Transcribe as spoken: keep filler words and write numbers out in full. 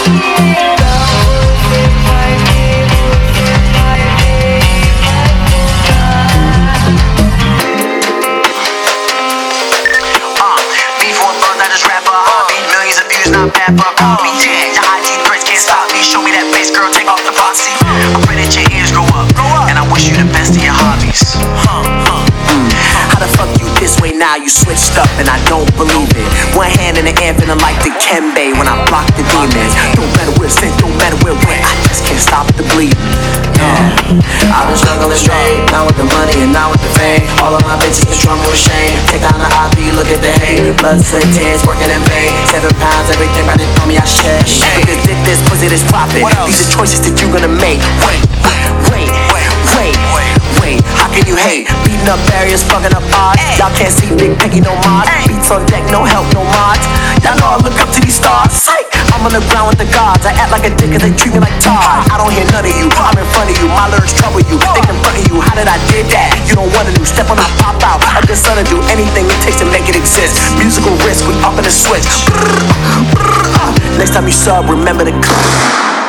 Not bad, but call me dead. Your I G threats can't stop me. Show me that face, girl, take off the boxy. I pray that your ears grow up, and I wish you the best in your hobbies. Huh, huh. Mm. How the fuck you this way now? You switched up, and I don't believe it. One hand in the air, feeling like the Kembe when I block the demons. Don't matter where it's sent, don't matter where when I just can't stop the bleeding. Yeah, I've been struggling straight, now with the money and now with the fame. All of my bitches been strong with shame. Take down the I P, look at the hate. Blood, sweat, tears, working in vain. Seven pounds, everything right on me, I share. Look this, dick, this, pussy, this profit. These are choices that you gonna make. Wait, wait, wait, wait, wait. How can you hate? Beating up barriers, fucking up odds. Y'all can't see Big Peggy, no mods. Beats on deck, no help, no mods. Y'all know I look up to these stars. I'm on the ground with the gods. I act like a dick cause they treat me like Todd. I don't hear none of you, I'm in front of you. My lyrics trouble you, they in front of you. How did I did that? You don't wanna do. Step on, I pop out. I'm just gonna do anything it takes to make it exist. Musical risk, we up in the switch. Next time you sub, remember to